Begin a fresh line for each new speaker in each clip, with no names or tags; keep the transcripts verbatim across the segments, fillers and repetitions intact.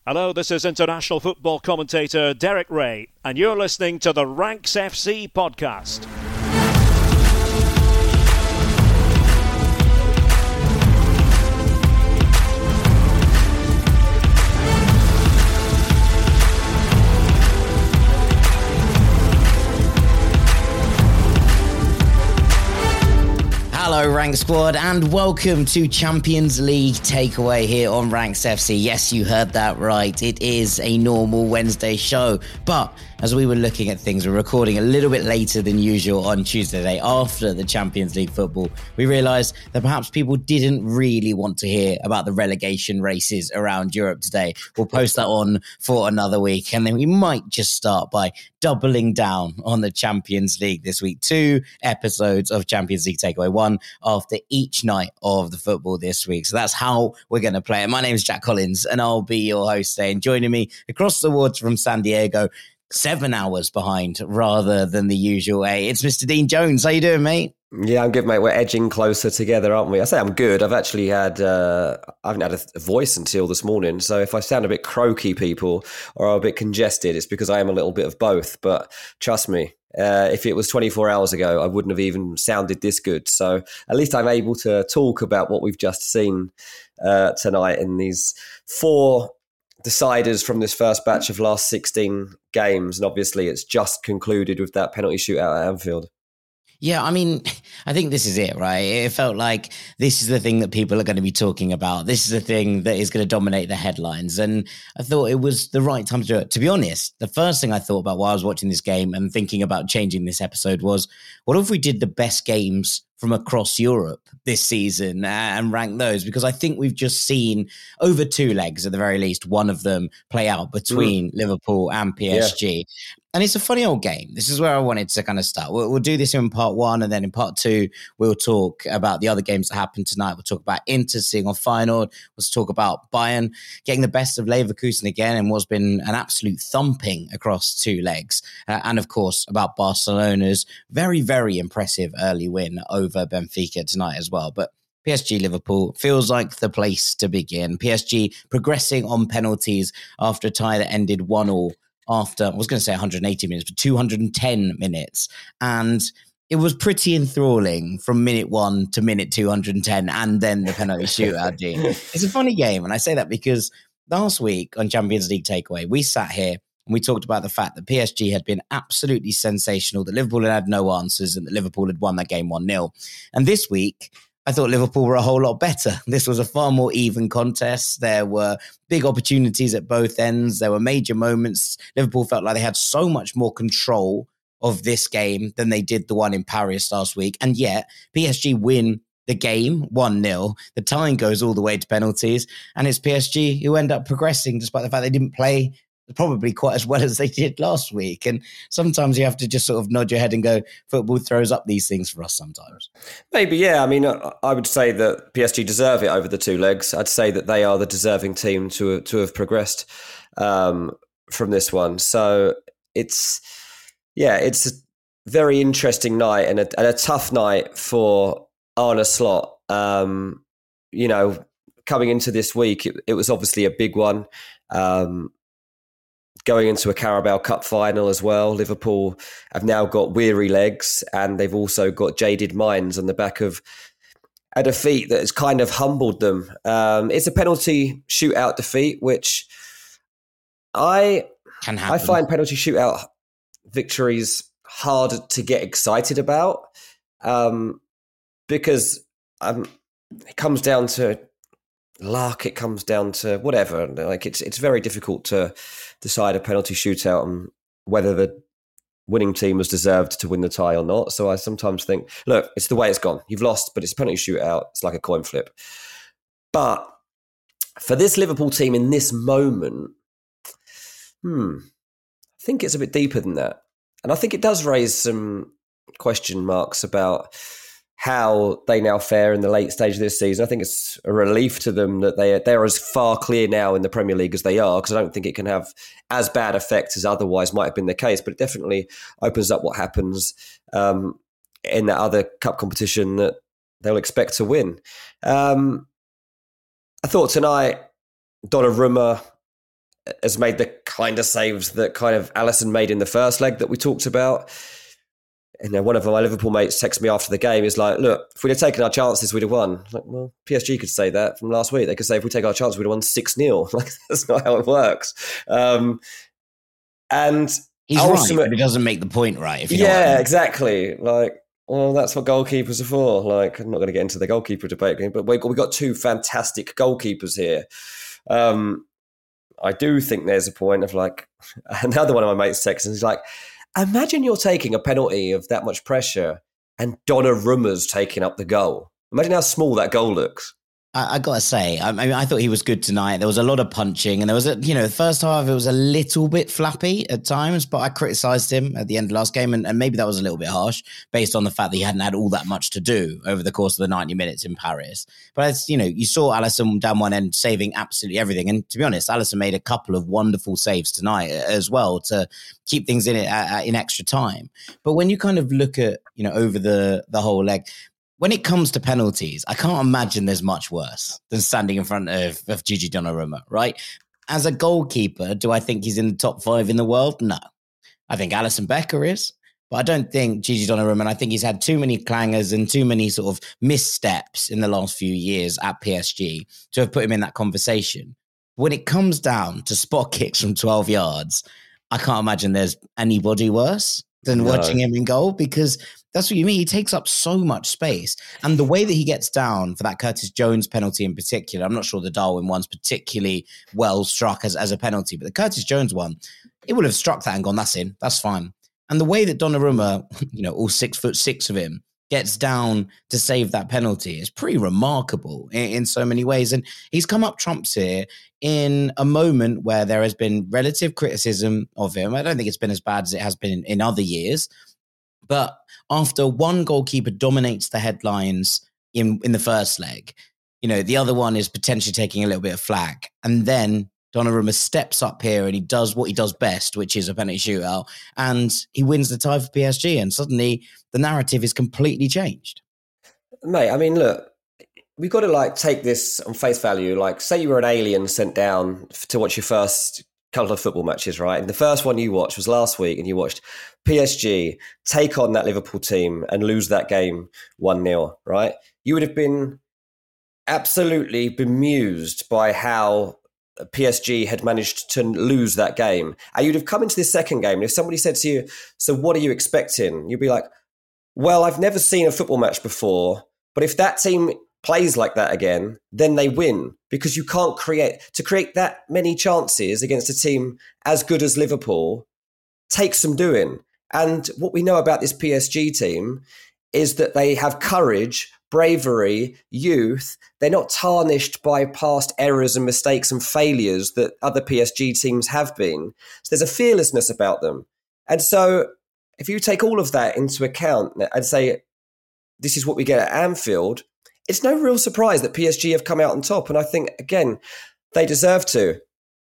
Hello, this is international football commentator Derek Ray, and you're listening to the Ranks F C podcast.
Hello Rank Squad and welcome to Champions League Takeaway here on Ranks F C. Yes, you heard that right. It is a normal Wednesday show, but as we were looking at things, we're recording a little bit later than usual on Tuesday day after the Champions League football. We realised that perhaps people didn't really want to hear about the relegation races around Europe today. We'll post that on for another week, and then we might just start by doubling down on the Champions League this week. Two episodes of Champions League Takeaway, one after each night of the football this week. So that's how we're going to play it. My name is Jack Collins, and I'll be your host today. And joining me across the water from San Diego, seven hours behind rather than the usual eight, it's Mister Dean Jones. How you doing, mate?
Yeah, I'm good, mate. We're edging closer together, aren't we? I say I'm good. I've actually had, uh, I haven't had a voice until this morning. So if I sound a bit croaky, people, or I'm a bit congested, it's because I am a little bit of both. But trust me, uh, if it was twenty-four hours ago, I wouldn't have even sounded this good. So at least I'm able to talk about what we've just seen uh, tonight in these four deciders from this first batch of last sixteen games. And obviously it's just concluded with that penalty shootout at Anfield.
Yeah, I mean, I think this is it, right? It felt like this is the thing that people are going to be talking about. This is the thing that is going to dominate the headlines. And I thought it was the right time to do it. To be honest, the first thing I thought about while I was watching this game and thinking about changing this episode was, what if we did the best games from across Europe this season and rank those? Because I think we've just seen over two legs, at the very least, one of them play out between mm. Liverpool and P S G. Yeah. And it's a funny old game. This is where I wanted to kind of start. We'll, we'll do this in part one, and then in part two, we'll talk about the other games that happened tonight. We'll talk about Inter seeing off Feyenoord. We'll talk about Bayern getting the best of Leverkusen again and what's been an absolute thumping across two legs. Uh, and of course, about Barcelona's very, very impressive early win over Benfica tonight as well. But P S G Liverpool feels like the place to begin. P S G progressing on penalties after a tie that ended one all after, I was going to say one hundred eighty minutes, but two hundred ten minutes. And it was pretty enthralling from minute one to minute two hundred ten, and then the penalty shootout, Dean. It's a funny game, and I say that because last week on Champions League Takeaway, we sat here and we talked about the fact that P S G had been absolutely sensational, that Liverpool had had no answers, and that Liverpool had won that game one nil. And this week, I thought Liverpool were a whole lot better. This was a far more even contest. There were big opportunities at both ends. There were major moments. Liverpool felt like they had so much more control of this game than they did the one in Paris last week. And yet, P S G win the game one nil. The tying goes all the way to penalties. And it's P S G who end up progressing despite the fact they didn't play probably quite as well as they did last week. And sometimes you have to just sort of nod your head and go, football throws up these things for us sometimes.
Maybe, yeah. I mean, I would say that P S G deserve it over the two legs. I'd say that they are the deserving team to, to have progressed um, from this one. So it's, yeah, it's a very interesting night and a, and a tough night for Arne Slot. Um, you know, coming into this week, it, it was obviously a big one. Um, Going into a Carabao Cup final as well. Liverpool have now got weary legs, and they've also got jaded minds on the back of a defeat that has kind of humbled them. Um, it's a penalty shootout defeat, which I
Can happen.
I find penalty shootout victories hard to get excited about um, because um, it comes down to luck, it comes down to whatever. Like it's it's very difficult to decide a penalty shootout and whether the winning team was deserved to win the tie or not. So I sometimes think, look, it's the way it's gone. You've lost, but it's a penalty shootout. It's like a coin flip. But for this Liverpool team in this moment, hmm, I think it's a bit deeper than that. And I think it does raise some question marks about how they now fare in the late stage of this season. I think it's a relief to them that they, they're as far clear now in the Premier League as they are, because I don't think it can have as bad effects as otherwise might have been the case, but it definitely opens up what happens um, in that other cup competition that they'll expect to win. Um, I thought tonight, Donnarumma has made the kind of saves that kind of Alisson made in the first leg that we talked about. And then one of my Liverpool mates texted me after the game, is like, look, if we'd have taken our chances, we'd have won. Like, well, P S G could say that from last week. They could say, if we take our chances, we'd have won six nil. Like, that's not how it works. Um, and
he's right, but it doesn't make the point right. If you know
yeah,
what I mean.
exactly. Like, well, that's what goalkeepers are for. Like, I'm not going to get into the goalkeeper debate, but we've got two fantastic goalkeepers here. Um, I do think there's a point of like, another one of my mates texts, and he's like, imagine you're taking a penalty of that much pressure and Donnarumma's taking up the goal. Imagine how small that goal looks.
I, I gotta say, I, I mean, I thought he was good tonight. There was a lot of punching, and there was a, you know, the first half it was a little bit flappy at times, but I criticised him at the end of last game, and, and maybe that was a little bit harsh based on the fact that he hadn't had all that much to do over the course of the ninety minutes in Paris. But as you know, you saw Alisson down one end saving absolutely everything, and to be honest, Alisson made a couple of wonderful saves tonight as well to keep things in it uh, in extra time. But when you kind of look at, you know, over the the whole leg, when it comes to penalties, I can't imagine there's much worse than standing in front of, of Gigi Donnarumma, right? As a goalkeeper, do I think he's in the top five in the world? No. I think Alisson Becker is, but I don't think Gigi Donnarumma, and I think he's had too many clangers and too many sort of missteps in the last few years at P S G to have put him in that conversation. When it comes down to spot kicks from twelve yards, I can't imagine there's anybody worse than no. watching him in goal, because that's what you mean. He takes up so much space. And the way that he gets down for that Curtis Jones penalty in particular, I'm not sure the Darwin one's particularly well struck as, as a penalty, but the Curtis Jones one, it would have struck that and gone, that's in, that's fine. And the way that Donnarumma, you know, all six foot six of him, gets down to save that penalty is pretty remarkable in, in so many ways. And he's come up trumps here in a moment where there has been relative criticism of him. I don't think it's been as bad as it has been in, in other years. But after one goalkeeper dominates the headlines in, in the first leg, you know, the other one is potentially taking a little bit of flack. And then Donnarumma steps up here and he does what he does best, which is a penalty shootout, and he wins the tie for P S G. And suddenly the narrative is completely changed.
Mate, I mean, look, we've got to like take this on face value. Like, say you were an alien sent down to watch your first couple of football matches, right? And the first one you watched was last week, and you watched P S G take on that Liverpool team and lose that game one nil, right? You would have been absolutely bemused by how P S G had managed to lose that game. And you'd have come into this second game, and if somebody said to you, so what are you expecting? You'd be like, well, I've never seen a football match before, but if that team plays like that again, then they win, because you can't create, to create that many chances against a team as good as Liverpool takes some doing. And what we know about this P S G team is that they have courage, bravery, youth. They're not tarnished by past errors and mistakes and failures that other P S G teams have been. So there's a fearlessness about them. And so if you take all of that into account and say, this is what we get at Anfield, it's no real surprise that P S G have come out on top. And I think, again, they deserve to.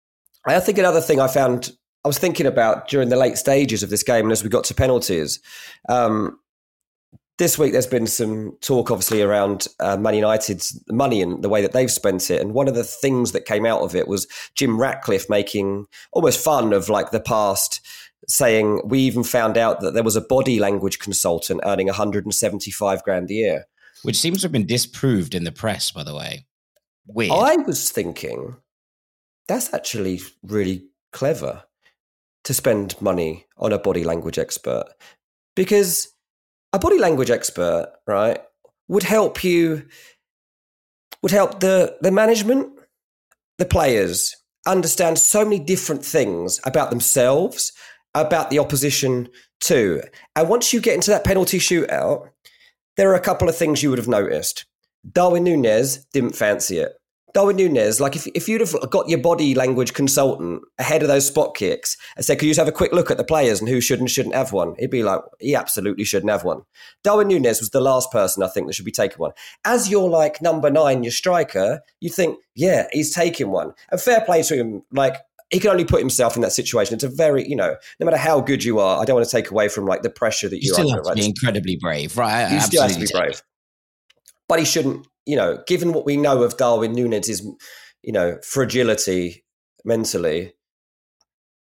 I think another thing I found, I was thinking about during the late stages of this game and as we got to penalties, um, this week there's been some talk, obviously, around uh, Man United's money and the way that they've spent it. And one of the things that came out of it was Jim Ratcliffe making almost fun of like the past, saying we even found out that there was a body language consultant earning one hundred seventy-five grand a year.
Which seems to have been disproved in the press, by the way. Weird.
I was thinking that's actually really clever to spend money on a body language expert, because a body language expert, right, would help you, would help the, the management, the players understand so many different things about themselves, about the opposition too. And once you get into that penalty shootout, there are a couple of things you would have noticed. Darwin Núñez didn't fancy it. Darwin Núñez, like if, if you'd have got your body language consultant ahead of those spot kicks and said, could you just have a quick look at the players and who should and shouldn't have one? He'd be like, he absolutely shouldn't have one. Darwin Núñez was the last person I think that should be taking one. As you're like number nine, your striker, you think, yeah, he's taking one. And fair play to him, like, he can only put himself in that situation. It's a very, you know, no matter how good you are, I don't want to take away from like the pressure that
you
you're
still
under.
have to
right?
be incredibly brave, right?
You still have to be brave. But he shouldn't, you know, given what we know of Darwin Núñez's, you know, fragility mentally,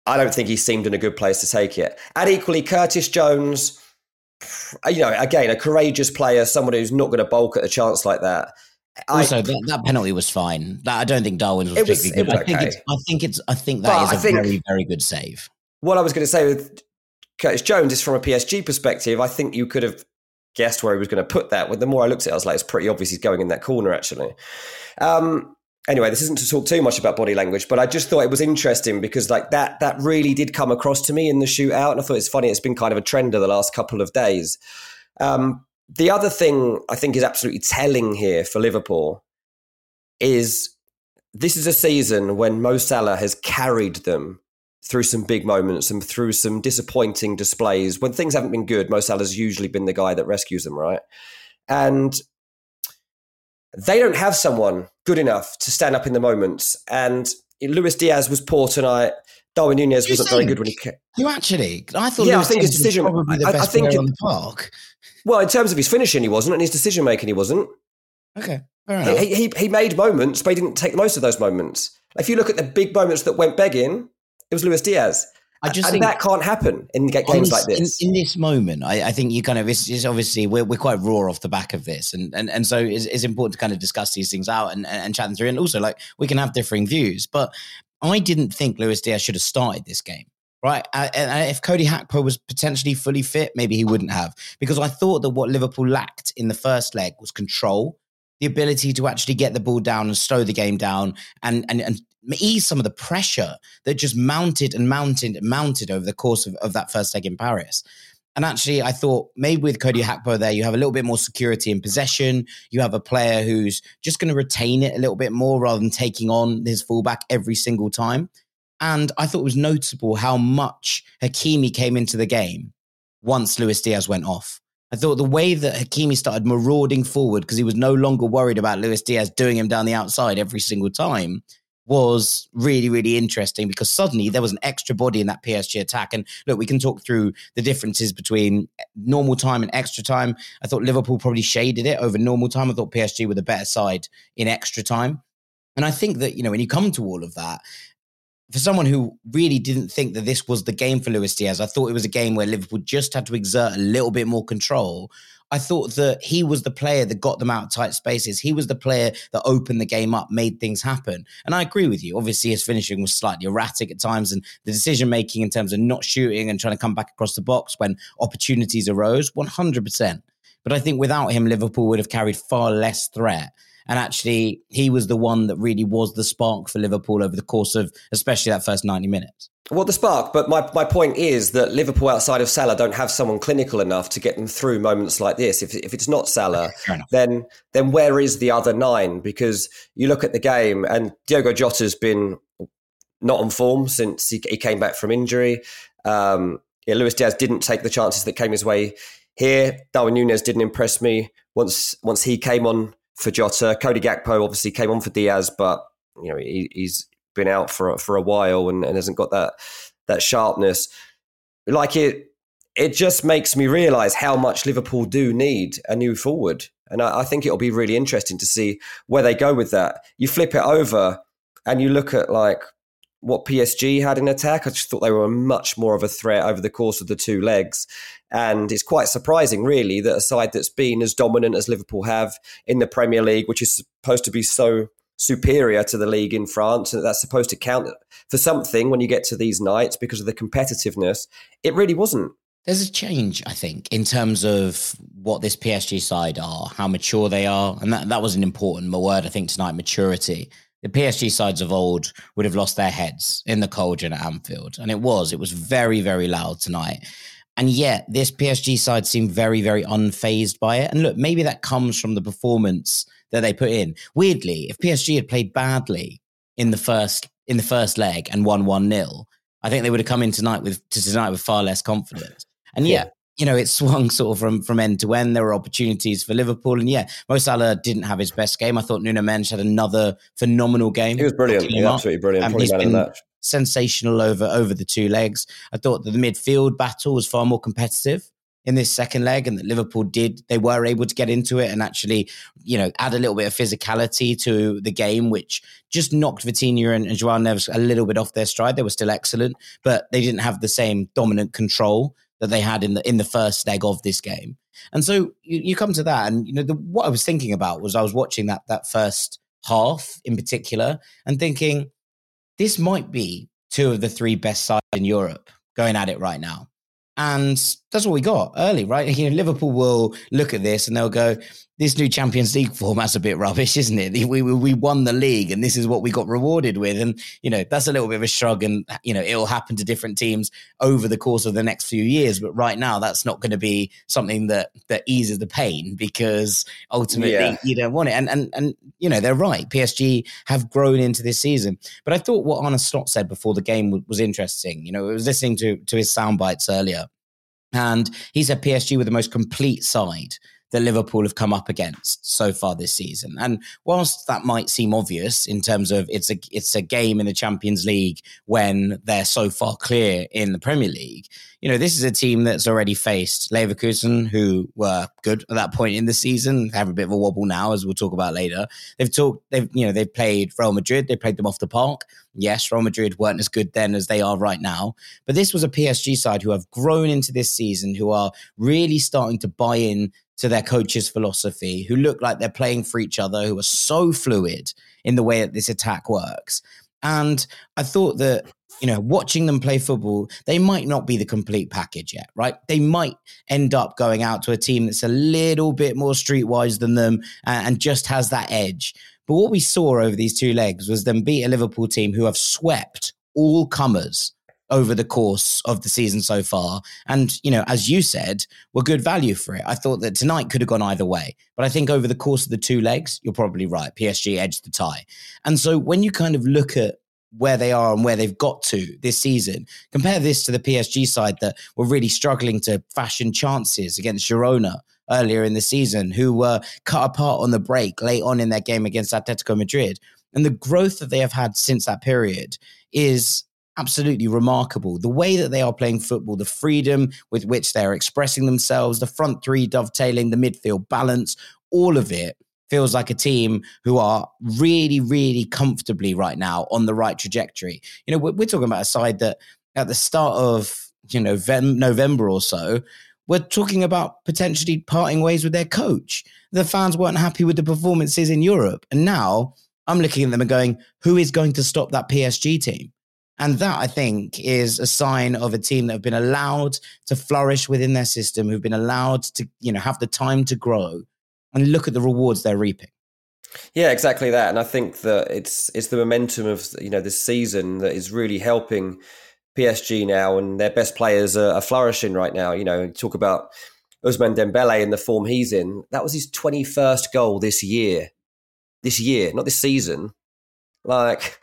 I don't think he seemed in a good place to take it. And equally, Curtis Jones, you know, again, a courageous player, someone who's not going to balk at a chance like that.
Also,
I,
that, that penalty was fine. That, I don't think Darwin's was
it was,
particularly good.
it was
I think
okay.
it's. I think it's. I think that
But
is a
I think-
very, very good save.
What I was going to say with Curtis Jones is from a P S G perspective, I think you could have guessed where he was going to put that. But the more I looked at it, I was like, it's pretty obvious he's going in that corner, actually. Um, anyway, this isn't to talk too much about body language, but I just thought it was interesting because like that that really did come across to me in the shootout. And I thought it's funny, it's been kind of a trend of the last couple of days. Um, the other thing I think is absolutely telling here for Liverpool is this is a season when Mo Salah has carried them through some big moments and through some disappointing displays. When things haven't been good, Mo Salah's usually been the guy that rescues them, right? And they don't have someone good enough to stand up in the moments. And Luis Diaz was poor tonight. Darwin Núñez wasn't very good when he came.
You actually? I thought.
Yeah,
Lewis
I think his
Diaz was
decision-
probably the
I- I
best
think
player
it-
on the park.
Well, in terms of his finishing, he wasn't, and his decision making, he wasn't.
Okay, fair enough.
He, he, he made moments, but he didn't take most of those moments. If you look at the big moments that went begging, it was Luis Diaz.
I just
and
think
that can't happen in ga-
on
games like this.
In, in this moment, I, I think you kind of, it's, it's obviously, we're, we're quite raw off the back of this. And and, and so it's, it's important to kind of discuss these things out and, and, and chat them through. And also, like, we can have differing views. But I didn't think Luis Diaz should have started this game. Right. Uh, and if Cody Gakpo was potentially fully fit, maybe he wouldn't have. Because I thought that what Liverpool lacked in the first leg was control, the ability to actually get the ball down and slow the game down and, and, and ease some of the pressure that just mounted and mounted and mounted over the course of, of that first leg in Paris. And actually, I thought maybe with Cody Gakpo there, you have a little bit more security in possession. You have a player who's just going to retain it a little bit more rather than taking on his fullback every single time. And I thought it was notable how much Hakimi came into the game once Luis Diaz went off. I thought the way that Hakimi started marauding forward because he was no longer worried about Luis Diaz doing him down the outside every single time was really, really interesting because suddenly there was an extra body in that P S G attack. And look, we can talk through the differences between normal time and extra time. I thought Liverpool probably shaded it over normal time. I thought P S G were the better side in extra time. And I think that, you know, when you come to all of that, for someone who really didn't think that this was the game for Luis Diaz, I thought it was a game where Liverpool just had to exert a little bit more control. I thought that he was the player that got them out of tight spaces. He was the player that opened the game up, made things happen. And I agree with you. Obviously, his finishing was slightly erratic at times, and the decision-making in terms of not shooting and trying to come back across the box when opportunities arose, one hundred percent. But I think without him, Liverpool would have carried far less threat. And actually, he was the one that really was the spark for Liverpool over the course of, especially that first ninety minutes.
Well, the spark, but my, my point is that Liverpool outside of Salah don't have someone clinical enough to get them through moments like this. If if it's not Salah,
Okay,
then then where is the other nine? Because you look at the game and Diogo Jota's been not on form since he, he came back from injury. Um, yeah, Luis Diaz didn't take the chances that came his way here. Darwin Núñez didn't impress me once once he came on for Jota. Cody Gakpo obviously came on for Diaz, but you know he, he's been out for for a while and, and hasn't got that that sharpness. Like it, it just makes me realise how much Liverpool do need a new forward, and I, I think it'll be really interesting to see where they go with that. You flip it over and you look at like what P S G had in attack. I just thought they were much more of a threat over the course of the two legs. And it's quite surprising, really, that a side that's been as dominant as Liverpool have in the Premier League, which is supposed to be so superior to the league in France, and that's supposed to count for something when you get to these nights because of the competitiveness, it really wasn't.
There's a change, I think, in terms of what this P S G side are, how mature they are. And that, that was an important word, I think, tonight, maturity. The P S G sides of old would have lost their heads in the cauldron at Anfield. And it was. It was very, very loud tonight. And yet, this P S G side seemed very, very unfazed by it. And look, maybe that comes from the performance that they put in. Weirdly, if P S G had played badly in the first in the first leg and won one nil, I think they would have come in tonight with to tonight with far less confidence. And yet, yeah. you know, it swung sort of from, from end to end. There were opportunities for Liverpool. And yeah, Mo Salah didn't have his best game. I thought Nuno Mendes had another phenomenal game.
He was brilliant. He was absolutely brilliant.
Um,
Probably man of the match.
Sensational over, over the two legs. I thought that the midfield battle was far more competitive. in this second leg, and that Liverpool did, they were able to get into it and actually, you know, add a little bit of physicality to the game, which just knocked Vitinha and, and João Neves a little bit off their stride. They were still excellent, but they didn't have the same dominant control that they had in the in the first leg of this game. And so you, you come to that, and you know the, what I was thinking about was I was watching that that first half in particular and thinking this might be two of the three best sides in Europe going at it right now. And that's what we got early, right? You know, Liverpool will look at this and they'll go, this new Champions League format's a bit rubbish, isn't it? We, we we won the league and this is what we got rewarded with. And, you know, that's a little bit of a shrug, and, you know, it'll happen to different teams over the course of the next few years. But right now, that's not going to be something that that eases the pain, because ultimately yeah. you don't want it. And, and, and, you know, they're right. P S G have grown into this season. But I thought what Arne Slot said before the game was, was interesting. You know, I was listening to, to his sound bites earlier, and he said P S G were the most complete side that Liverpool have come up against so far this season. And whilst that might seem obvious in terms of it's a it's a game in the Champions League when they're so far clear in the Premier League, you know, this is a team that's already faced Leverkusen, who were good at that point in the season, have a bit of a wobble now, as we'll talk about later. They've talked, they've, you know, they've played Real Madrid, they played them off the park. Yes, Real Madrid weren't as good then as they are right now, but this was a P S G side who have grown into this season, who are really starting to buy in to their coach's philosophy, who look like they're playing for each other, who are so fluid in the way that this attack works. And I thought that, you know, watching them play football, they might not be the complete package yet, right? They might end up going out to a team that's a little bit more streetwise than them and just has that edge. But what we saw over these two legs was them beat a Liverpool team who have swept all comers over the course of the season so far. And, you know, as you said, were good value for it. I thought that tonight could have gone either way. But I think over the course of the two legs, you're probably right. P S G edged the tie. And so when you kind of look at where they are and where they've got to this season, compare this to the P S G side that were really struggling to fashion chances against Girona earlier in the season, who were cut apart on the break late on in their game against Atletico Madrid. And the growth that they have had since that period is absolutely remarkable. The way that they are playing football, the freedom with which they're expressing themselves, the front three dovetailing, the midfield balance, all of it feels like a team who are really, really comfortably right now on the right trajectory. You know, we're, we're talking about a side that at the start of, you know, November or so, we're talking about potentially parting ways with their coach. The fans weren't happy with the performances in Europe. And now I'm looking at them and going, who is going to stop that P S G team? And that, I think, is a sign of a team that have been allowed to flourish within their system, who've been allowed to, you know, have the time to grow, and look at the rewards they're reaping.
Yeah, exactly that. And I think that it's it's the momentum of, you know, this season that is really helping P S G now, and their best players are, are flourishing right now. You know, talk about Ousmane Dembele and the form he's in. That was his twenty-first goal this year. This year, not this season. Like,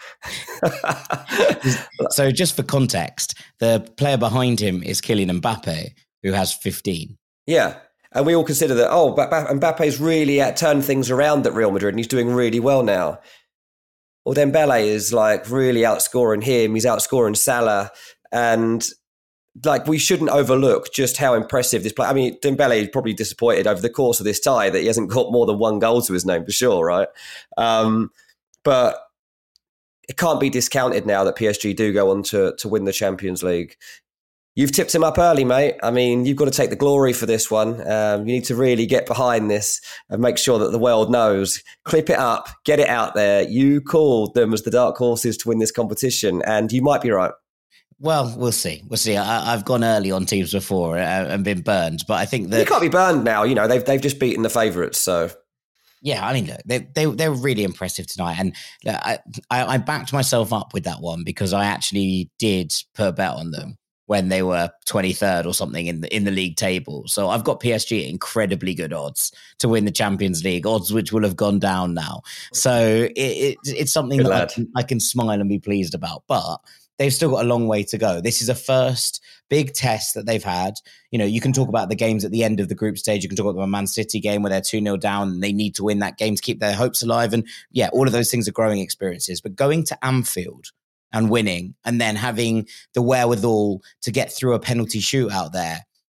so just for context, the player behind him is Kylian Mbappe, who has fifteen.
Yeah. And we all consider that, oh, Mbappe's really turned things around at Real Madrid and he's doing really well now. Well, Dembele is like really outscoring him. He's outscoring Salah. And like, we shouldn't overlook just how impressive this player. I mean, Dembele is probably disappointed over the course of this tie that he hasn't got more than one goal to his name for sure, right? Um, but it can't be discounted now that P S G do go on to, to win the Champions League. You've tipped him up early, mate. I mean, you've got to take the glory for this one. Um, you need to really get behind this and make sure that the world knows. Clip it up, get it out there. You called them as the dark horses to win this competition, and you might be right.
Well, we'll see. We'll see. I, I've gone early on teams before and been burned, but I think that
you can't be burned now. You know, they've they've just beaten the favourites, so.
Yeah, I mean, look, they they they were really impressive tonight, and I, I I backed myself up with that one because I actually did put a bet on them when they were twenty-third or something in the in the league table. So I've got P S G at incredibly good odds to win the Champions League, odds which will have gone down now. So it, it it's something good that I can, I can smile and be pleased about, but they've still got a long way to go. This is a first big test that they've had. You know, you can talk about the games at the end of the group stage. You can talk about the Man City game where they're two nil down and they need to win that game to keep their hopes alive. And yeah, all of those things are growing experiences. But going to Anfield and winning and then having the wherewithal to get through a penalty shootout there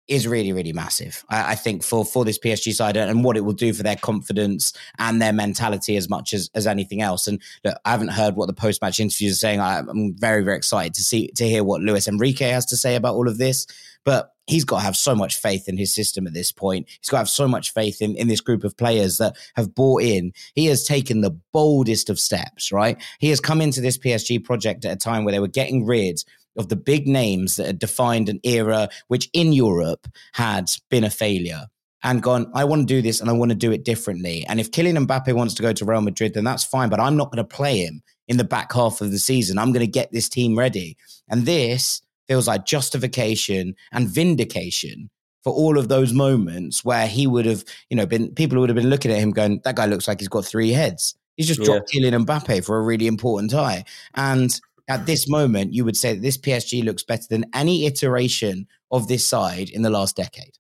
is really, really massive. I, I think for, for this P S G side and what it will do for their confidence and their mentality as much as, as anything else. And look, I haven't heard what the post-match interviews are saying. I, I'm very, very excited to see to hear what Luis Enrique has to say about all of this. But he's got to have so much faith in his system at this point. He's got to have so much faith in, in this group of players that have bought in. He has taken the boldest of steps, right? He has come into this P S G project at a time where they were getting rid of the big names that had defined an era which in Europe had been a failure, and gone, I want to do this and I want to do it differently. And if Kylian Mbappe wants to go to Real Madrid, then that's fine, but I'm not going to play him in the back half of the season. I'm going to get this team ready. And this feels like justification and vindication for all of those moments where he would have, you know, been, people would have been looking at him going, that guy looks like he's got three heads. He's just yeah. dropped Kylian Mbappe for a really important tie. And at this moment, you would say that this P S G looks better than any iteration of this side in the last decade.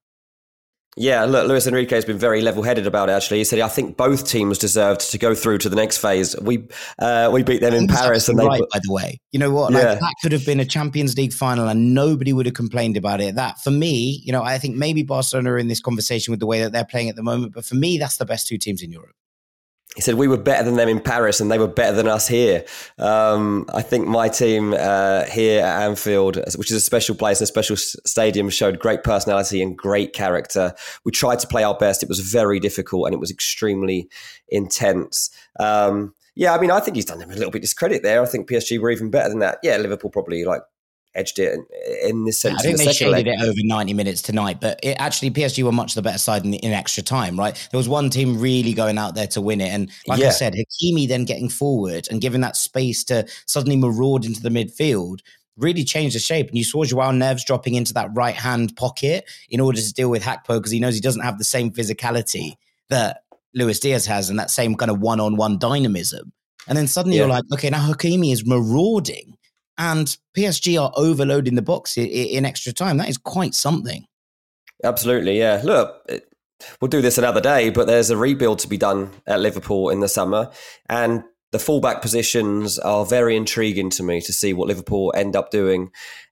Yeah, look, Luis Enrique has been very level-headed about it, actually. He said, I think both teams deserved to go through to the next phase. We uh, we beat them in Paris. And they
right, by the way. You know what? Like, yeah. That could have been a Champions League final and nobody would have complained about it. That, for me, you know, I think maybe Barcelona are in this conversation with the way that they're playing at the moment, but for me, that's the best two teams in Europe.
He said, we were better than them in Paris and they were better than us here. Um, I think my team uh, here at Anfield, which is a special place and a special stadium, showed great personality and great character. We tried to play our best. It was very difficult and it was extremely intense. Um, yeah, I mean, I think he's done them a little bit discredit there. I think P S G were even better than that. Yeah, Liverpool probably like edged it in, in this sense.
Yeah, I think
the
they shaded
leg.
it over ninety minutes tonight, but it actually P S G were much the better side in, in extra time, right? There was one team really going out there to win it. And like yeah. I said, Hakimi then getting forward and giving that space to suddenly maraud into the midfield really changed the shape. And you saw Joao Neves dropping into that right-hand pocket in order to deal with Hakpo because he knows he doesn't have the same physicality that Luis Diaz has and that same kind of one-on-one dynamism. And then suddenly yeah. you're like, okay, now Hakimi is marauding. And P S G are overloading the box in extra time. That is quite something.
Absolutely, yeah. Look, we'll do this another day, but there's a rebuild to be done at Liverpool in the summer. And the fullback positions are very intriguing to me to see what Liverpool end up doing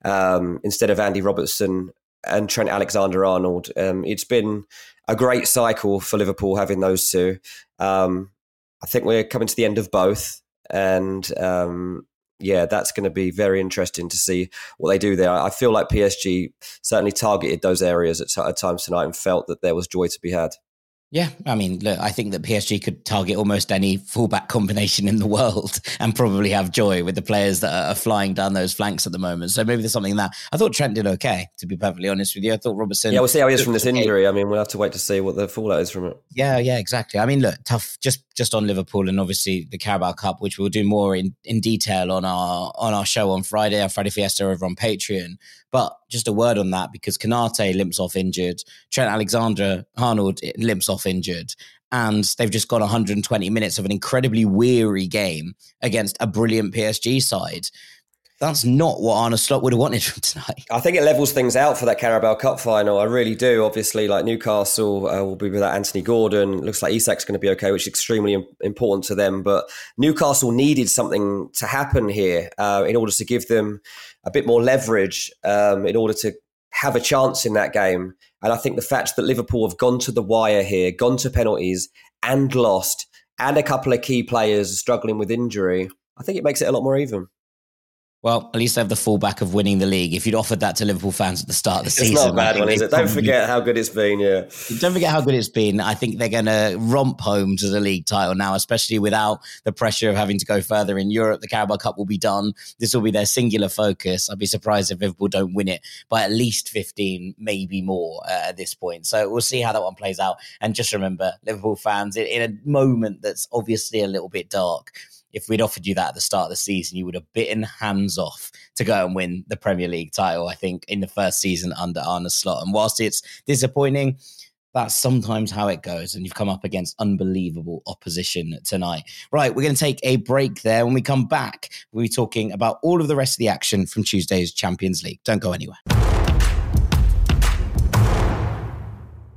um, instead of Andy Robertson and Trent Alexander-Arnold. Um, it's been a great cycle for Liverpool having those two. Um, I think we're coming to the end of both. And um, yeah, that's going to be very interesting to see what they do there. I feel like P S G certainly targeted those areas at, at times tonight and felt that there was joy to be had.
Yeah, I mean, look, I think that P S G could target almost any fullback combination in the world and probably have joy with the players that are flying down those flanks at the moment. So maybe there's something in that. I thought Trent did okay, to be perfectly honest with you. I thought Robertson...
Yeah, we'll see how he is from this injury. I mean, we'll have to wait to see what the fallout is from it.
Yeah, yeah, exactly. I mean, look, tough, just just on Liverpool and obviously the Carabao Cup, which we'll do more in, in detail on our on our show on Friday, our Friday Fiesta over on Patreon. But just a word on that, because Konate limps off injured, Trent Alexander-Arnold limps off injured, and they've just got one hundred twenty minutes of an incredibly weary game against a brilliant P S G side. That's not what Arne Slot would have wanted from tonight.
I think it levels things out for that Carabao Cup final. I really do. Obviously, like Newcastle uh, will be without Anthony Gordon. Looks like Isak's going to be okay, which is extremely important to them. But Newcastle needed something to happen here uh, in order to give them a bit more leverage, um, in order to have a chance in that game. And I think the fact that Liverpool have gone to the wire here, gone to penalties and lost, and a couple of key players struggling with injury, I think it makes it a lot more even.
Well, at least they have the fallback of winning the league. If you'd offered that to Liverpool fans at the start of the
it's
season.
It's not a bad one, is it? Don't probably, forget how good it's been, yeah.
Don't forget how good it's been. I think they're going to romp home to the league title now, especially without the pressure of having to go further in Europe. The Carabao Cup will be done. This will be their singular focus. I'd be surprised if Liverpool don't win it by at least fifteen, maybe more uh, at this point. So we'll see how that one plays out. And just remember, Liverpool fans, in, in a moment that's obviously a little bit dark, if we'd offered you that at the start of the season, you would have bitten hands off to go and win the Premier League title, I think, in the first season under Arne Slot. And whilst it's disappointing, that's sometimes how it goes. And you've come up against unbelievable opposition tonight. Right, we're going to take a break there. When we come back, we'll be talking about all of the rest of the action from Tuesday's Champions League. Don't go anywhere.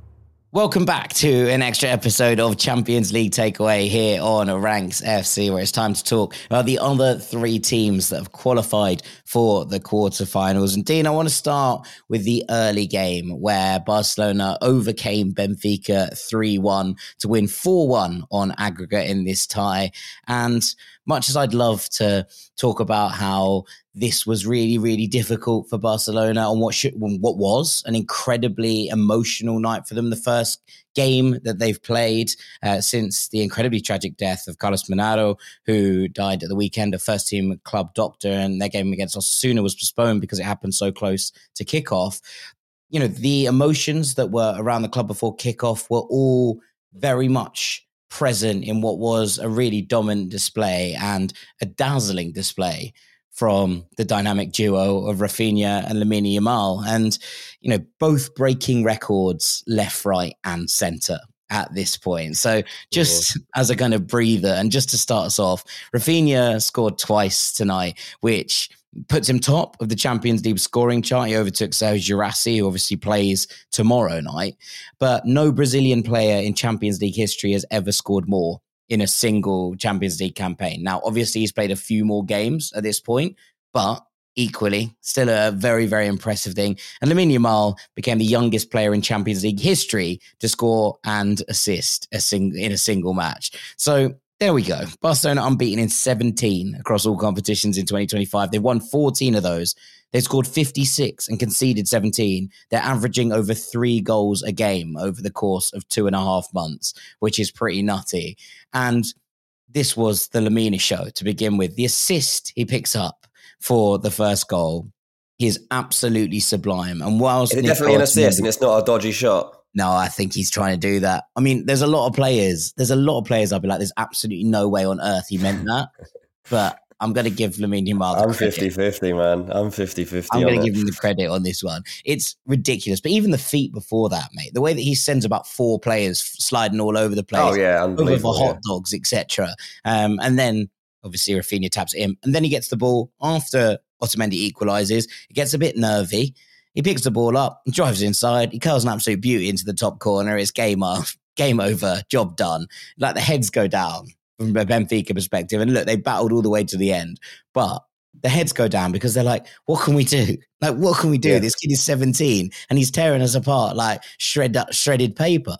Welcome back to an extra episode of Champions League Takeaway here on Ranks F C, where it's time to talk about the other three teams that have qualified for the quarterfinals. And Dean, I want to start with the early game where Barcelona overcame Benfica three one to win four one on aggregate in this tie. And much as I'd love to talk about how this was really, really difficult for Barcelona on what should, what was an incredibly emotional night for them. The first game that they've played uh, since the incredibly tragic death of Carlos Monaro, who died at the weekend, a first-team club doctor, and their game against Osasuna was postponed because it happened so close to kickoff. You know, the emotions that were around the club before kickoff were all very much present in what was a really dominant display and a dazzling display from the dynamic duo of Rafinha and Lamine Yamal. And, you know, both breaking records left, right and centre at this point. So just yeah. as a kind of breather and just to start us off, Rafinha scored twice tonight, which puts him top of the Champions League scoring chart. He overtook Sergio Girassi, who obviously plays tomorrow night. But no Brazilian player in Champions League history has ever scored more in a single Champions League campaign. Now, obviously, he's played a few more games at this point, but equally, still a very, very impressive thing. And Lamine Yamal became the youngest player in Champions League history to score and assist a sing- in a single match. So there we go. Barcelona unbeaten in seventeen across all competitions in twenty twenty-five. They've won fourteen of those. They scored fifty-six and conceded seventeen. They're averaging over three goals a game over the course of two and a half months, which is pretty nutty. And this was the Lamine show to begin with. The assist he picks up for the first goal is absolutely sublime. And whilst
it's definitely an assist and it's not a dodgy shot.
No, I think he's trying to do that. I mean, there's a lot of players. There's a lot of players I'll be like, there's absolutely no way on earth he meant that. But I'm going to give Lamine Yamal the
I'm fifty-fifty, man. I'm fifty-fifty.
I'm going to give him the credit on this one. It's ridiculous. But even the feet before that, mate, the way that he sends about four players sliding all over the place.
Oh, yeah.
Over for hot dogs, et cetera. Um, and then, obviously, Rafinha taps it in. And then he gets the ball after Otamendi equalises. He gets a bit nervy. He picks the ball up, drives inside. He curls an absolute beauty into the top corner. It's game off, game over, job done. Like the heads go down from a Benfica perspective. And look, they battled all the way to the end. But the heads go down because they're like, what can we do? Like, what can we do? Yeah. This kid is seventeen and he's tearing us apart like shred, shredded paper.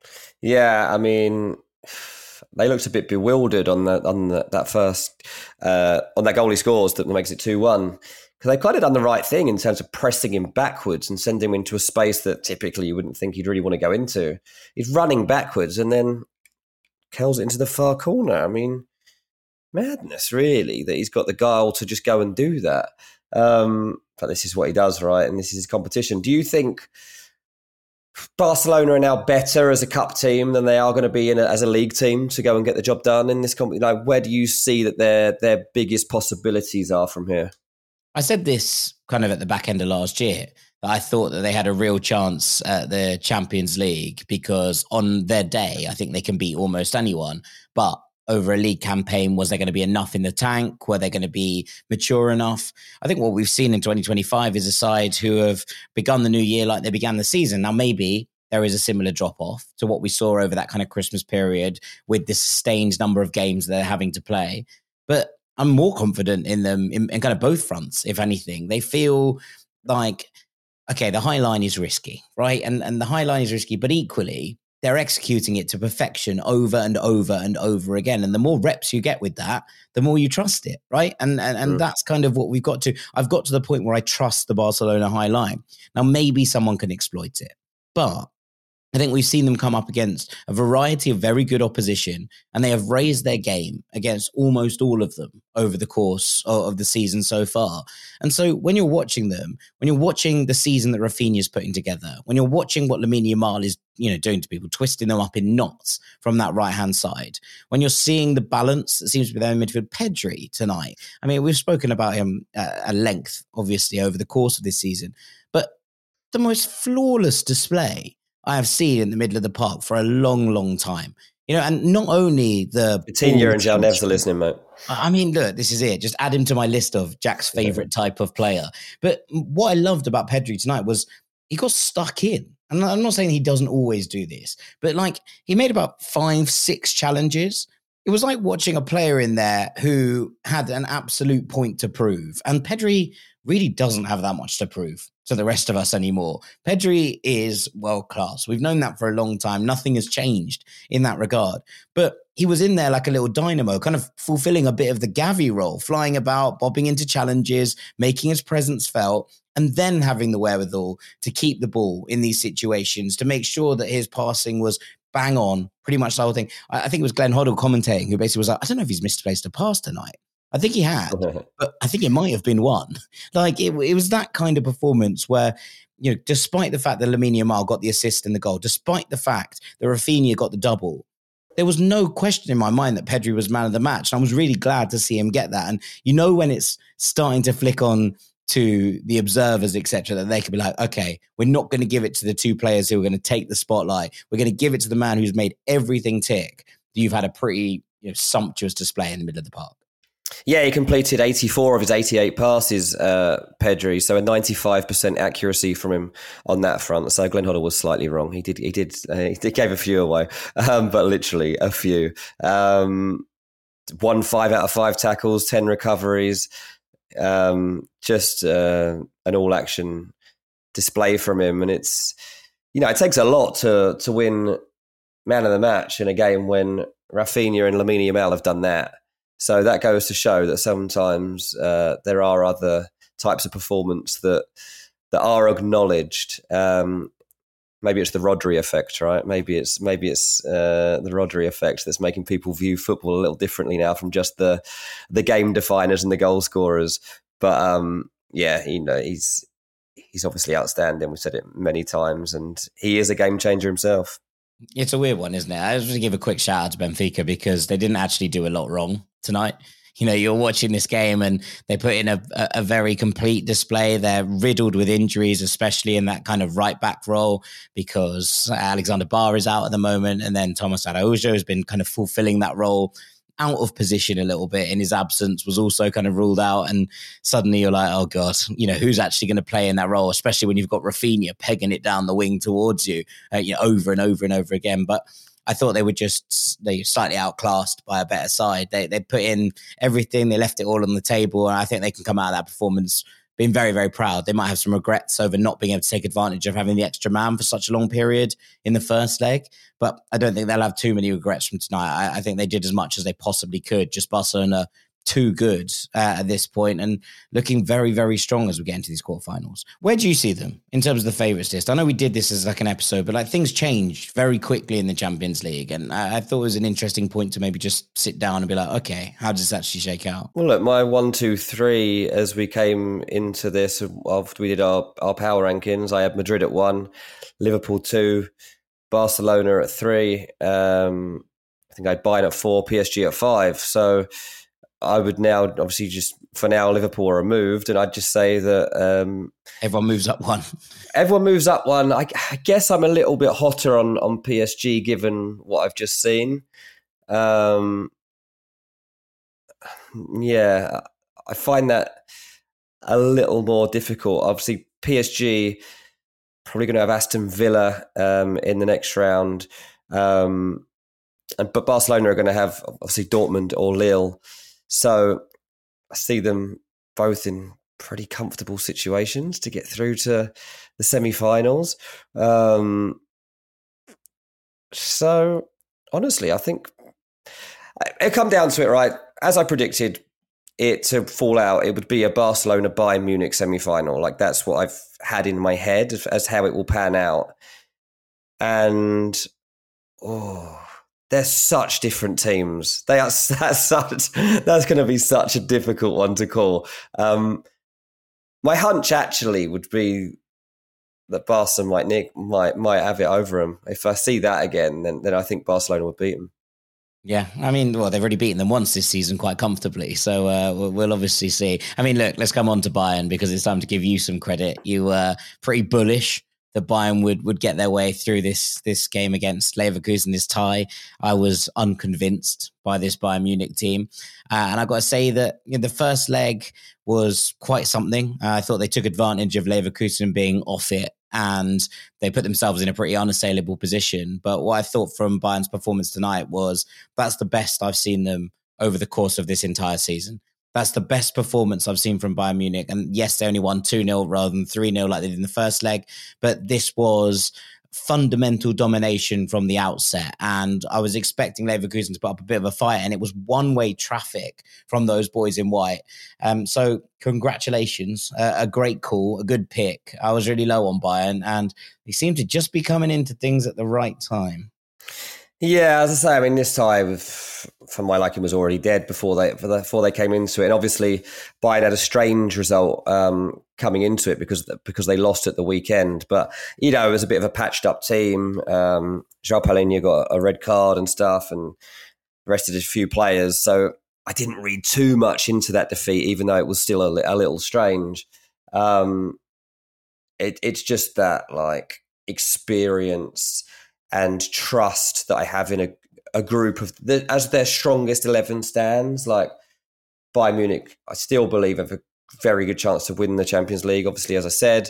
Yeah, I mean, they looked a bit bewildered on the, on the, that first, uh, on that goal he scores that makes it two one. Because they've kind of done the right thing in terms of pressing him backwards and sending him into a space that typically you wouldn't think he'd really want to go into. He's running backwards and then curls it into the far corner. I mean, madness, really, that he's got the guile to just go and do that. Um, but this is what he does, right? And this is his competition. Do you think Barcelona are now better as a cup team than they are going to be in a, as a league team to go and get the job done in this company? Like, where do you see that their their biggest possibilities are from here?
I said this kind of at the back end of last year, that I thought that they had a real chance at the Champions League because on their day, I think they can beat almost anyone. But over a league campaign, was there going to be enough in the tank? Were they going to be mature enough? I think what we've seen in twenty twenty-five is a side who have begun the new year like they began the season. Now, maybe there is a similar drop-off to what we saw over that kind of Christmas period with the sustained number of games they're having to play. But I'm more confident in them in, in kind of both fronts, if anything. They feel like, okay, the high line is risky, right? And, and the high line is risky, but equally, they're executing it to perfection over and over and over again. And the more reps you get with that, the more you trust it, right? And and, and mm. that's kind of what we've got to. I've got to the point where I trust the Barcelona high line. Now, maybe someone can exploit it, but I think we've seen them come up against a variety of very good opposition, and they have raised their game against almost all of them over the course of the season so far. And so when you're watching them, when you're watching the season that Rafinha is putting together, when you're watching what Lamine Yamal is, you know, doing to people, twisting them up in knots from that right-hand side, when you're seeing the balance that seems to be there in midfield, Pedri tonight. I mean, we've spoken about him at length, obviously, over the course of this season, but the most flawless display I have seen in the middle of the park for a long, long time. You know, and not only the...
Coutinho and João Neves are listening, mate.
I mean, look, this is it. Just add him to my list of Jack's favourite type of player. But what I loved about Pedri tonight was he got stuck in. And I'm not saying he doesn't always do this, but like he made about five, six challenges. It was like watching a player in there who had an absolute point to prove. And Pedri really doesn't have that much to prove to the rest of us anymore. Pedri is world class. We've known that for a long time. Nothing has changed in that regard. But he was in there like a little dynamo, kind of fulfilling a bit of the Gavi role, flying about, bobbing into challenges, making his presence felt, and then having the wherewithal to keep the ball in these situations, to make sure that his passing was bang on, pretty much the whole thing. I, I think it was Glenn Hoddle commentating who basically was like, I don't know if he's misplaced a pass tonight. I think he had, but I think it might have been one. Like it, it was that kind of performance where, you know, despite the fact that Lamine Yamal got the assist and the goal, despite the fact that Rafinha got the double, there was no question in my mind that Pedri was man of the match. And I was really glad to see him get that. And you know, when it's starting to flick on to the observers, et cetera, that they could be like, okay, we're not going to give it to the two players who are going to take the spotlight. We're going to give it to the man who's made everything tick. You've had a pretty, you know, sumptuous display in the middle of the park.
Yeah, he completed eighty-four of his eighty-eight passes, uh, Pedri, so a ninety-five percent accuracy from him on that front. So Glenn Hoddle was slightly wrong. He did, he did, uh, he gave a few away, um, but literally a few. Um, won five out of five tackles, ten recoveries. Um, just uh, an all-action display from him, and it's, you know, it takes a lot to to win man of the match in a game when Rafinha and Lamine Yamal have done that. So that goes to show that sometimes uh, there are other types of performance that that are acknowledged. Um, maybe it's the Rodri effect, right? Maybe it's maybe it's uh, the Rodri effect that's making people view football a little differently now from just the the game definers and the goal scorers. But um, yeah, you know, he's he's obviously outstanding. We've said it many times, and he is a game changer himself.
It's a weird one, isn't it? I just want to give a quick shout out to Benfica because they didn't actually do a lot wrong tonight. You know, you're watching this game and they put in a, a very complete display. They're riddled with injuries, especially in that kind of right back role because Alexander Barr is out at the moment. And then Thomas Araujo has been kind of fulfilling that role out of position a little bit in his absence, was also kind of ruled out. And suddenly you're like, oh God, you know, who's actually going to play in that role, especially when you've got Rafinha pegging it down the wing towards you, uh, you know, over and over and over again. But I thought they were just they slightly outclassed by a better side. They they put in everything, they left it all on the table, and I think they can come out of that performance being very, very proud. They might have some regrets over not being able to take advantage of having the extra man for such a long period in the first leg, but I don't think they'll have too many regrets from tonight. I, I think they did as much as they possibly could. Just Barcelona too good uh, at this point and looking very, very strong as we get into these quarterfinals. Where do you see them in terms of the favourites list? I know we did this as like an episode, but like things changed very quickly in the Champions League. And I, I thought it was an interesting point to maybe just sit down and be like, okay, how does this actually shake out?
Well, look, my one, two, three, as we came into this, after we did our, our power rankings, I had Madrid at one, Liverpool two, Barcelona at three. Um, I think I had Bayern at four, P S G at five. So I would now, obviously, just for now, Liverpool are removed, and I'd just say that um,
everyone moves up one.
Everyone moves up one. I, I guess I'm a little bit hotter on, on P S G given what I've just seen. Um, yeah, I find that a little more difficult. Obviously, P S G probably going to have Aston Villa um, in the next round, um, and but Barcelona are going to have obviously Dortmund or Lille. So I see them both in pretty comfortable situations to get through to the semi-finals. Um, so honestly, I think it come down to it, right? As I predicted it to fall out, it would be a Barcelona Bayern Munich semi-final. Like that's what I've had in my head as how it will pan out. And oh. They're such different teams. They are that's such that's going to be such a difficult one to call. Um, my hunch actually would be that Barca might nick, might might have it over them. If I see that again, then then I think Barcelona would beat them.
Yeah, I mean, well, they've already beaten them once this season quite comfortably. So uh, we'll, we'll obviously see. I mean, look, let's come on to Bayern because it's time to give you some credit. You were pretty bullish that Bayern would, would get their way through this this game against Leverkusen, this tie. I was unconvinced by this Bayern Munich team. Uh, and I've got to say that you know, the first leg was quite something. Uh, I thought they took advantage of Leverkusen being off it and they put themselves in a pretty unassailable position. But what I thought from Bayern's performance tonight was that's the best I've seen them over the course of this entire season. That's the best performance I've seen from Bayern Munich. And yes, they only won two nil rather than three nil like they did in the first leg. But this was fundamental domination from the outset. And I was expecting Leverkusen to put up a bit of a fight. And it was one-way traffic from those boys in white. Um, so congratulations. Uh, a great call, a good pick. I was really low on Bayern. And they seem to just be coming into things at the right time.
Yeah, as I say, I mean, this time, for my liking, was already dead before they before they came into it. And obviously, Bayern had a strange result um, coming into it because because they lost at the weekend. But, you know, it was a bit of a patched up team. Um, João Palhinha got a red card and stuff and rested a few players. So I didn't read too much into that defeat, even though it was still a, a little strange. Um, it, it's just that, like, experience and trust that I have in a, a group of the, as their strongest eleven stands. Like Bayern Munich, I still believe have a very good chance to win the Champions League, obviously, as I said,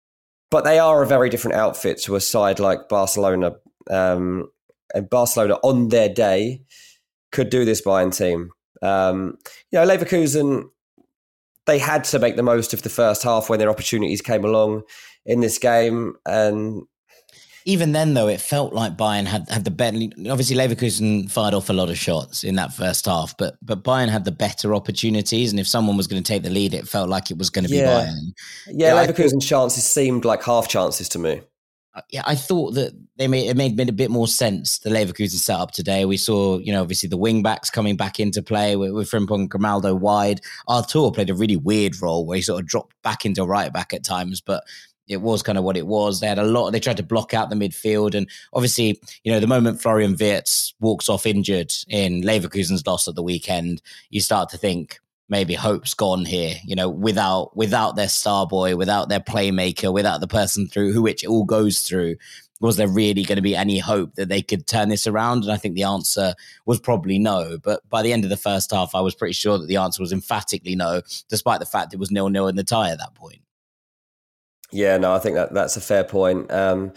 but they are a very different outfit to a side like Barcelona. Um, and Barcelona on their day could do this Bayern team. Um, you know, Leverkusen, they had to make the most of the first half when their opportunities came along in this game. And
even then, though, it felt like Bayern had, had the better. Obviously, Leverkusen fired off a lot of shots in that first half, but but Bayern had the better opportunities. And if someone was going to take the lead, it felt like it was going to
yeah.
be Bayern.
Yeah,
yeah
Leverkusen
thought,
chances seemed like half chances to me.
Yeah, I thought that they made it made, made a bit more sense, the Leverkusen setup today. We saw, you know, obviously the wing backs coming back into play with, with Frimpong and Grimaldo wide. Artur played a really weird role where he sort of dropped back into right back at times, but it was kind of what it was. They had a lot. They tried to block out the midfield. And obviously, you know, the moment Florian Wirtz walks off injured in Leverkusen's loss at the weekend, you start to think maybe hope's gone here. You know, without without their star boy, without their playmaker, without the person through who which it all goes through, was there really going to be any hope that they could turn this around? And I think the answer was probably no. But by the end of the first half, I was pretty sure that the answer was emphatically no, despite the fact it was nil-nil in the tie at that point.
Yeah, no, I think that that's a fair point. Um,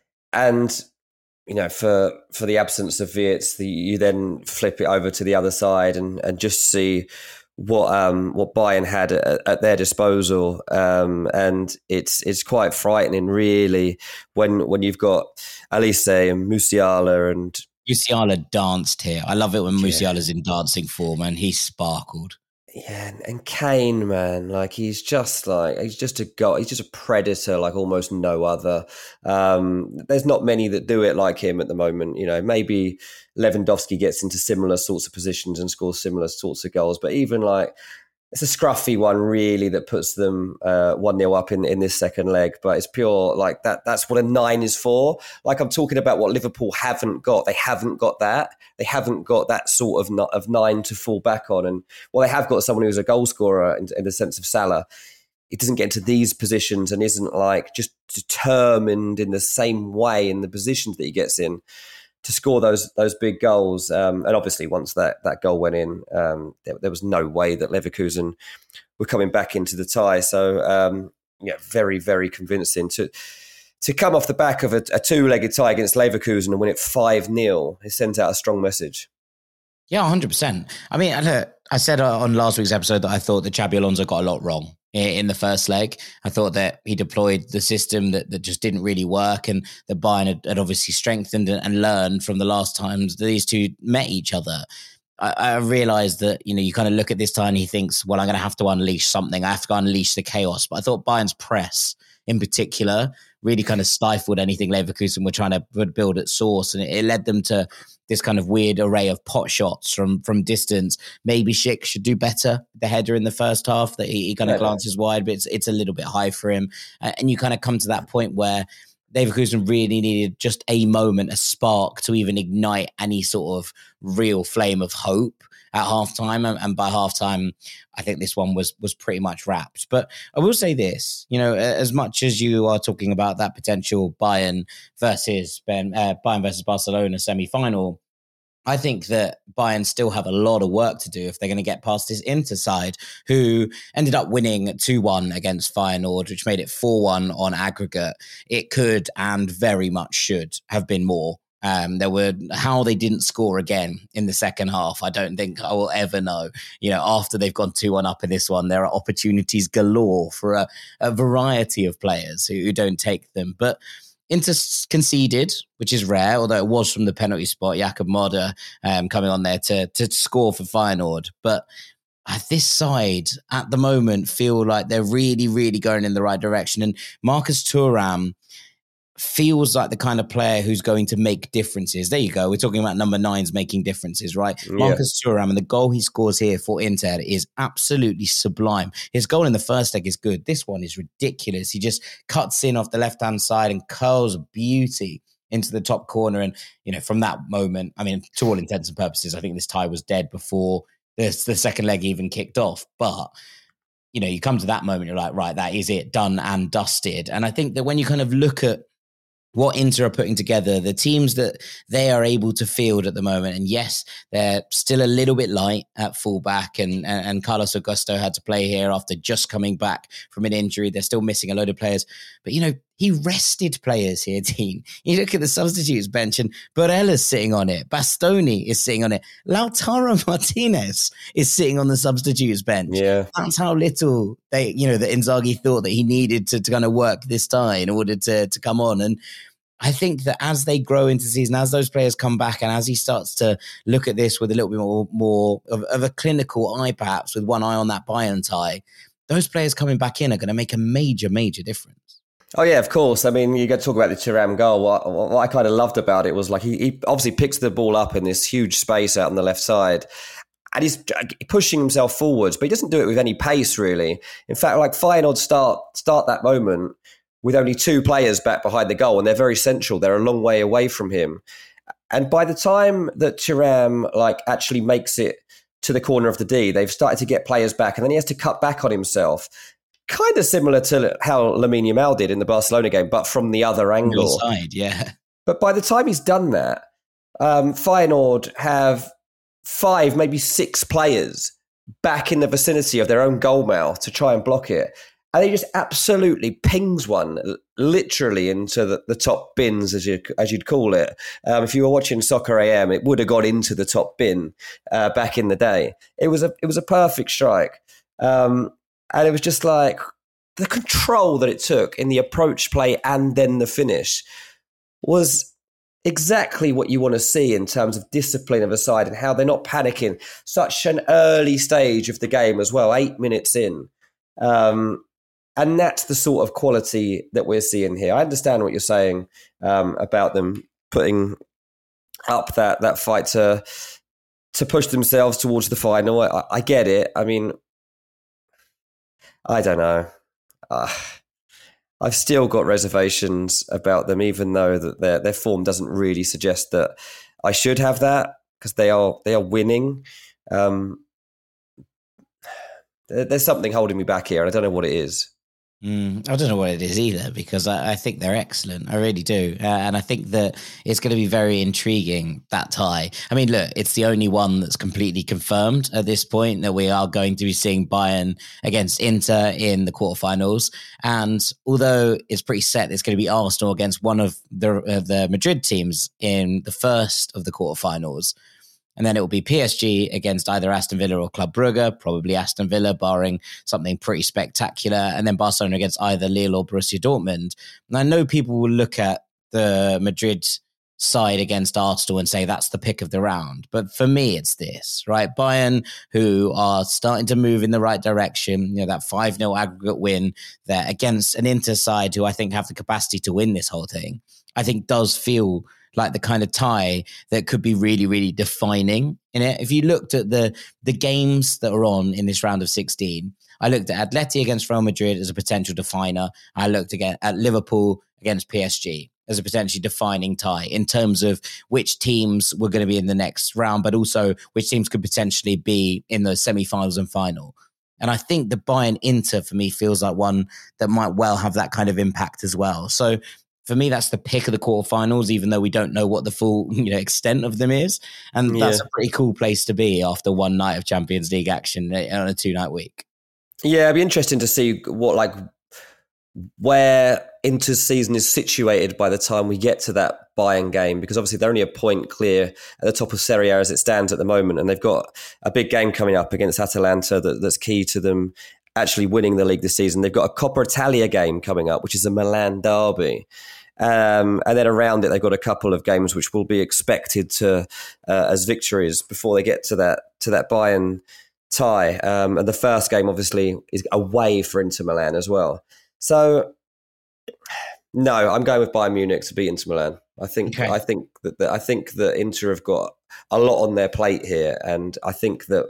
and, you know, for for the absence of Wirtz, the, you then flip it over to the other side and, and just see what um, what Bayern had at, at their disposal. Um, and it's it's quite frightening, really, when when you've got Elise and Musiala and...
Musiala danced here. I love it when Musiala's in dancing form and he sparkled.
Yeah, and, and Kane, man, like he's just like he's just a god. He's just a predator, like almost no other. Um, there's not many that do it like him at the moment. You know, maybe Lewandowski gets into similar sorts of positions and scores similar sorts of goals, but even like it's a scruffy one, really, that puts them uh, one nil up in, in this second leg. But it's pure like that. That's what a nine is for. Like I'm talking about what Liverpool haven't got. They haven't got that. They haven't got that sort of of nine to fall back on. And well, they have got someone who's a goal scorer in, in the sense of Salah. It doesn't get into these positions and isn't like just determined in the same way in the positions that he gets in to score those those big goals. Um, and obviously, once that, that goal went in, um, there, there was no way that Leverkusen were coming back into the tie. So, um, yeah, very, very convincing. To to come off the back of a, a two-legged tie against Leverkusen and win it five nil, it sent out a strong message.
Yeah, one hundred percent. I mean, I said on last week's episode that I thought that Xabi Alonso got a lot wrong in the first leg. I thought that he deployed the system that, that just didn't really work, and that Bayern had, had obviously strengthened and learned from the last times that these two met each other. I, I realised that, you know, you kind of look at this tie and he thinks, well, I'm going to have to unleash something. I have to go unleash the chaos. But I thought Bayern's press in particular really kind of stifled anything Leverkusen were trying to build at source. And it, it led them to this kind of weird array of pot shots from from distance. Maybe Schick should do better. The header in the first half that he, he kind of yeah, glances yeah. wide, but it's, it's a little bit high for him. Uh, and you kind of come to that point where Leverkusen really needed just a moment, a spark to even ignite any sort of real flame of hope at halftime. And, and by halftime, I think this one was was pretty much wrapped. But I will say this, you know, as much as you are talking about that potential Bayern versus Ben, uh, Bayern versus Barcelona semi-final, I think that Bayern still have a lot of work to do if they're going to get past this Inter side, who ended up winning two one against Feyenoord, which made it four one on aggregate. It could and very much should have been more. Um, there were how they didn't score again in the second half. I don't think I will ever know. You know, after they've gone two one up in this one, there are opportunities galore for a, a variety of players who, who don't take them. But Inter conceded, which is rare, although it was from the penalty spot, Jakob Moder um, coming on there to, to score for Feyenoord. But uh, this side, at the moment, feel like they're really, really going in the right direction. And Marcus Thuram feels like the kind of player who's going to make differences. There you go. We're talking about number nines making differences, right? Yeah. Marcus Thuram, and the goal he scores here for Inter is absolutely sublime. His goal in the first leg is good. This one is ridiculous. He just cuts in off the left-hand side and curls beauty into the top corner. And, you know, from that moment, I mean, to all intents and purposes, I think this tie was dead before this, the second leg even kicked off. But you know, you come to that moment, you're like, right, that is it, done and dusted. And I think that when you kind of look at what Inter are putting together, the teams that they are able to field at the moment. And yes, they're still a little bit light at fullback, and, and, and Carlos Augusto had to play here after just coming back from an injury. They're still missing a load of players. But, you know, he rested players here, Dean. You look at the substitutes bench and Barella's sitting on it. Bastoni is sitting on it. Lautaro Martinez is sitting on the substitutes bench.
Yeah.
That's how little they, you know, that Inzaghi thought that he needed to, to kind of work this tie in order to, to come on. And I think that as they grow into the season, as those players come back, and as he starts to look at this with a little bit more, more of, of a clinical eye, perhaps with one eye on that Bayern tie, those players coming back in are going to make a major, major difference.
Oh, yeah, of course. I mean, you got to talk about the Thuram goal. What, what I kind of loved about it was like he, he obviously picks the ball up in this huge space out on the left side, and he's pushing himself forwards, but he doesn't do it with any pace, really. In fact, like Feyenoord start start that moment with only two players back behind the goal, and they're very central. They're a long way away from him. And by the time that Thuram like actually makes it to the corner of the D, they've started to get players back, and then he has to cut back on himself. Kind of similar to how Lamine Yamal did in the Barcelona game, but from the other angle.
The side, yeah.
But by the time he's done that, um, Feyenoord have five, maybe six players back in the vicinity of their own goal mouth to try and block it. And he just absolutely pings one literally into the, the top bins, as, you, as you'd call it. Um, if you were watching Soccer A M, it would have got into the top bin uh, back in the day. It was a, it was a perfect strike. Um, And it was just like the control that it took in the approach play and then the finish was exactly what you want to see in terms of discipline of a side and how they're not panicking. Such an early stage of the game as well, eight minutes in. Um, and that's the sort of quality that we're seeing here. I understand what you're saying um, about them putting up that that fight to, to push themselves towards the final. I, I get it. I mean, I don't know. Uh, I've still got reservations about them, even though that their their form doesn't really suggest that I should have that, because they are they are winning. Um, there, there's something holding me back here, and I don't know what it is.
Mm, I don't know what it is either, because I, I think they're excellent. I really do. Uh, and I think that it's going to be very intriguing, that tie. I mean, look, it's the only one that's completely confirmed at this point that we are going to be seeing Bayern against Inter in the quarterfinals. And although it's pretty set, it's going to be Arsenal against one of the, uh, the Madrid teams in the first of the quarterfinals. And then it will be P S G against either Aston Villa or Club Brugge, probably Aston Villa, barring something pretty spectacular. And then Barcelona against either Lille or Borussia Dortmund. And I know people will look at the Madrid side against Arsenal and say that's the pick of the round. But for me, it's this, right? Bayern, who are starting to move in the right direction, you know, that five nil aggregate win there against an Inter side who I think have the capacity to win this whole thing, I think does feel like the kind of tie that could be really, really defining in it. If you looked at the the games that are on in this round of sixteen, I looked at Atleti against Real Madrid as a potential definer. I looked again at Liverpool against P S G as a potentially defining tie in terms of which teams were going to be in the next round, but also which teams could potentially be in the semi-finals and final. And I think the Bayern Inter for me feels like one that might well have that kind of impact as well. So for me, that's the pick of the quarterfinals, even though we don't know what the full you know extent of them is. And that's
Yeah.
a pretty cool place to be after one night of Champions League action on a two-night week.
Yeah, it'd be interesting to see what like where Inter's season is situated by the time we get to that Bayern game, because obviously they're only a point clear at the top of Serie A as it stands at the moment, and they've got a big game coming up against Atalanta that, that's key to them actually winning the league this season. They've got a Coppa Italia game coming up, which is a Milan derby. Um, and then around it, they've got a couple of games which will be expected to uh, as victories before they get to that to that Bayern tie. Um, and the first game, obviously, is away for Inter Milan as well. So, no, I'm going with Bayern Munich to beat Inter Milan. I think
Okay.
I think that, that I think that Inter have got a lot on their plate here, and I think that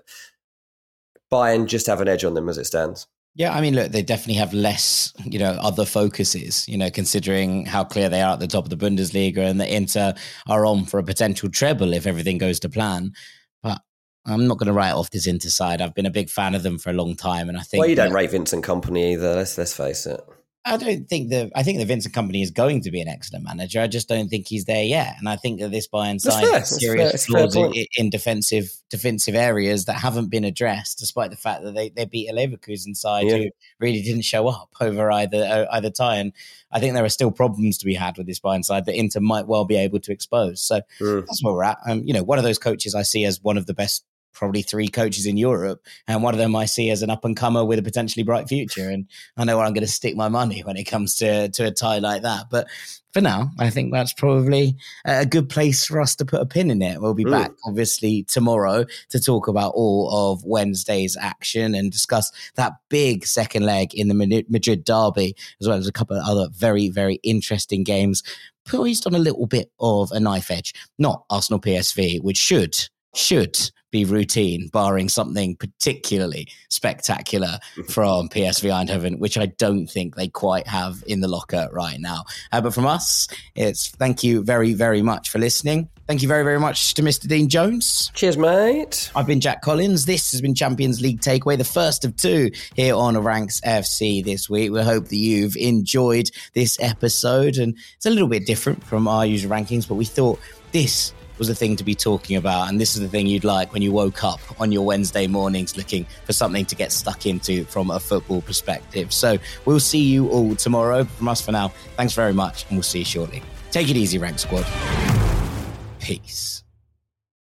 Bayern just have an edge on them as it stands.
Yeah, I mean, look, they definitely have less, you know, other focuses, you know, considering how clear they are at the top of the Bundesliga, and the Inter are on for a potential treble if everything goes to plan. But I'm not going to write off this Inter side. I've been a big fan of them for a long time, and I think
Well, you don't
that-
rate Vincent Kompany either. Let's let's face it.
I don't think the I think the Vincent Kompany is going to be an excellent manager. I just don't think he's there yet. And I think that this Bayern
That's
side
fair.
has
That's
serious
fair. It's a fair
flaws in,
point.
in defensive defensive areas that haven't been addressed, despite the fact that they, they beat a Leverkusen side
Yeah.
who really didn't show up over either uh, either tie. And I think there are still problems to be had with this Bayern side that Inter might well be able to expose. So
Mm.
that's where we're at. Um, you know, one of those coaches I see as one of the best, probably three coaches in Europe, and one of them I see as an up and comer with a potentially bright future. And I know where I'm going to stick my money when it comes to to a tie like that. But for now, I think that's probably a good place for us to put a pin in it. We'll be
Mm.
back, obviously, tomorrow to talk about all of Wednesday's action and discuss that big second leg in the Madrid derby, as well as a couple of other very, very interesting games poised on a little bit of a knife edge. Not Arsenal P S V, which should should be routine, barring something particularly spectacular from P S V Eindhoven, which I don't think they quite have in the locker right now. Uh, but from us, it's thank you very, very much for listening. Thank you very, very much to Mister Dean Jones.
Cheers, mate.
I've been Jack Collins. This has been Champions League Takeaway, the first of two here on Ranks F C this week. We hope that you've enjoyed this episode, and it's a little bit different from our usual rankings, but we thought this was the thing to be talking about, and this is the thing you'd like when you woke up on your Wednesday mornings looking for something to get stuck into from a football perspective. So we'll see you all tomorrow. From us for now, thanks very much, and we'll see you shortly. Take it easy, Rank Squad. Peace.